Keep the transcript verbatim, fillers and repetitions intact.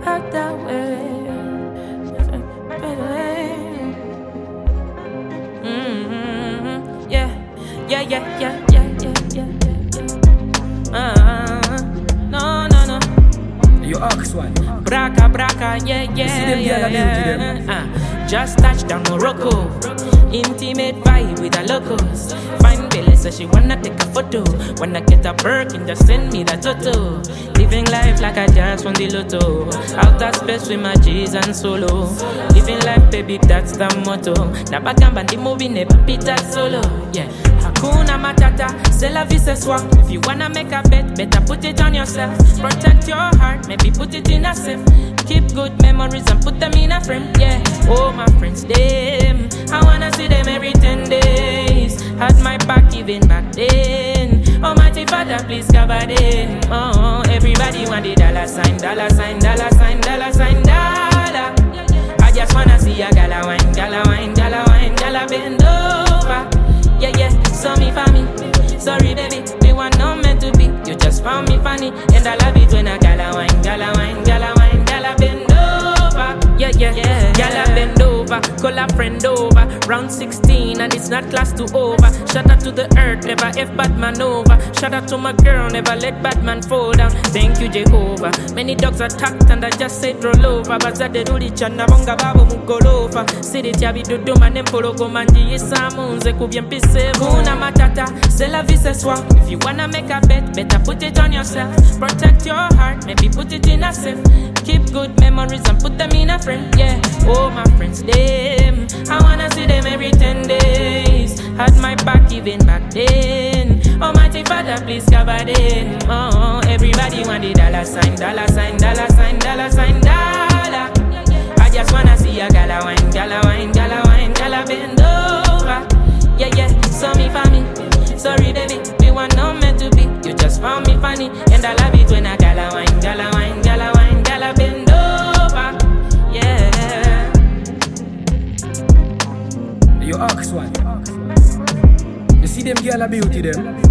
out that way. Mm-hmm. Yeah, yeah, yeah, yeah, yeah, yeah, yeah, yeah. Uh, no, no, no. You ask one. Braka, braka, yeah, yeah, You see them yeah, girl yeah. them. Uh, just touched down Morocco. Intimate vibe with the locals. Fine Billy, so she wanna take a photo. When I get a Birkin, just send me the toto. Living life like I just won the lotto. Outer space with my G's and solo. Living life, baby, that's the motto. Nabagamba ndi movie never pita solo. Yeah, Hakuna Matata, c'est la vie ce soir. If you wanna make a bet, better put it on yourself. Protect your heart, maybe put it in a safe. Keep good memories and put them in a frame. Yeah, oh my friends, them, I wanna see them every ten days. Had my back even back then. Almighty Father, please cover them. Oh, everybody want the dollar sign, dollar sign, dollar sign, dollar sign, dollar. I just wanna see a gala wine, gala wine, gala wine, gala bend over. Yeah, yeah, saw me for me. Sorry, baby, we were not meant to be. You just found me funny, and I love it when I gala wine, gala wine, gala wine, gala bend over. Yeah, yeah, yeah, gala bend over. Call a friend over. Round sixteen and it's not class to over. Shout out to the earth, never F Batman over. Shout out to my girl, never let Batman fall down. Thank you, Jehovah. Many dogs attacked and I just said roll over. Bazade ruli chana bonga babo mugolova. Sidi tiabi duduma nempolo gomanji yisamunze kubyempise. Kuna matata, c'est la vie ce soir. If you wanna make a bet, better put it on yourself. Protect your heart, maybe put it in a safe. Keep good memories and put them in a frame. Yeah, oh my friends, them, I wanna see them every ten days. Had my back even back then. Almighty Father, please cover them. Oh, everybody want the dollar sign, dollar sign, dollar sign, dollar sign, dollar. I just wanna see a gala wine, gala wine, gala wine, gala bend over. Yeah, yeah, saw me for me. Sorry, baby, we were not meant to be. You just found me funny, and I love it when I gala wine, gala wine, gala wine, gala bend over. Yeah. You ask one. You see them girl a beauty them.